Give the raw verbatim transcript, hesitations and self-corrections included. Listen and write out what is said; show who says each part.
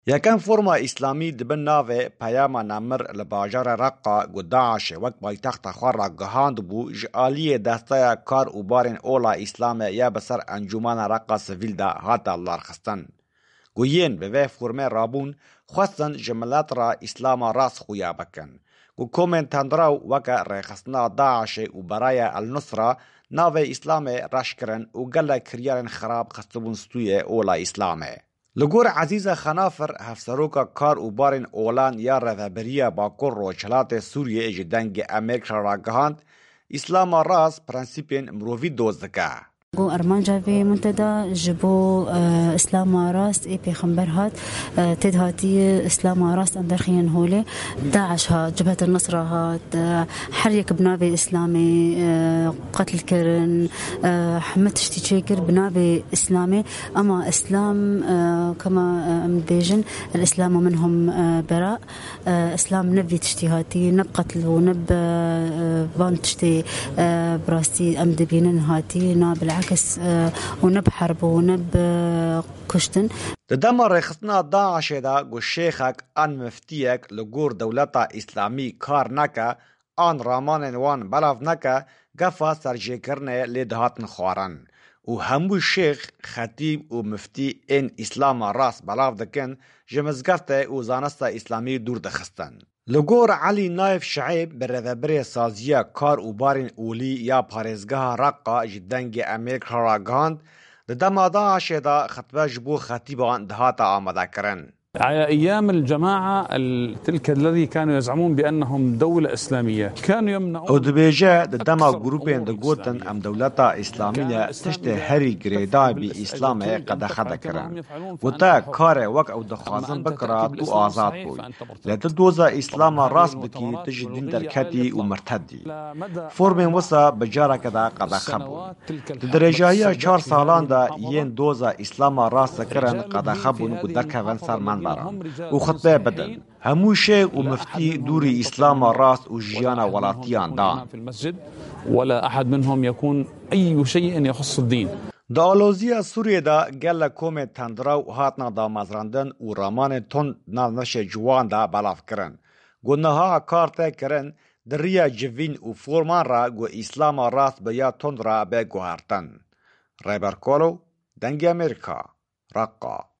Speaker 1: یکم فرما اسلامی دبن ناوه پیام نامر لباجار رقا گو داعش وک بایتخت خوار را گهاند بو جعالی دستای کار و بارین اولا اسلام یا بسر انجومان رقا سویل دا هاتا لارخستن. گوین به وی فرمه رابون خواستن جملات را اسلام راس خویا بکن. گو کومنتاندراو وک ریخستنا داعش و برای النصره ناوه اسلام راش کرن و گل کریارن خراب خستبون ستوی اولا اسلامه. لگور عزیز خنافر هفسروکا کار و بارین اولان یا رهبری باکور روچلات سوریه جدنگ امریکا را گهاند اسلام راست پرنسیپین مروفی دوزدکه.
Speaker 2: گو ارمان جاوی منتدا جبو اسلام راست ای پیغمبر هات تدهاتی اسلام راست اندرخین هوله داعش ها جبهة النصر هات حريك بنابي اسلامي قتل كرن حمد تشتيكر بنابي اسلامي اما اسلام كما مبيجن الاسلام منهم براء اسلام نبي تشتيهاتي نب قتل ونب بان تشتي براستي امدبينن هاتي ناب عكس ونب حرب ونب كشتن
Speaker 1: ددما رخصنا داعش دا گو شیخک ان مفتیک لگور دولتا اسلامی کار نکه آن رامان وان بلاف نکه گفا سرجه کرنه لیدهاتن خوارن و همو شیخ خطیب و مفتی این اسلام راست بلاف دکن جمزگفته و زانستا اسلامی دور دخستن. لگور علی نایف شعیب برذبری سازیه کار و بارین اولی یا پارزگاه رقا جدنگ امریکا را گاند دما داعش دا خطبه جبو خطیبان دهاتا آمده کرن.
Speaker 3: على أيام الجماعة تلك الذي كانوا يزعمون بأنهم دولة إسلامية كانوا يمنعون
Speaker 1: او دبيجه دما جروبين دغوتن ام دولتا اسلاميه تشت هري غريدا بي اسلام قد خد کرن وتا کار وک او دخوازن بکرا تو آزاد بوي لته دوزا اسلام راس بکی تجدين درکتی و مرتدی فرم وسا بجاره کدا قد خب درجه چهار سالان دا ين دوزا اسلام راس کرن قد خبون کو درکون سرمن و خطبه بدن هموشه و مفتي دوري اسلام راس و جيانا ولاتيان دان
Speaker 3: في المسجد ولا احد منهم يكون اي شيء يخص الدين.
Speaker 1: دا آلوزیا سوریه دا گل کوم تندراو هاتنا دا مزراندن و رامان تون نانش جوان دا بلاف کرن. گناها کارته کرن دریا جوین و فورمان را گو اسلام راس بیا تون را به گوهرتن. ریبر کولو دنگ امریکا رقا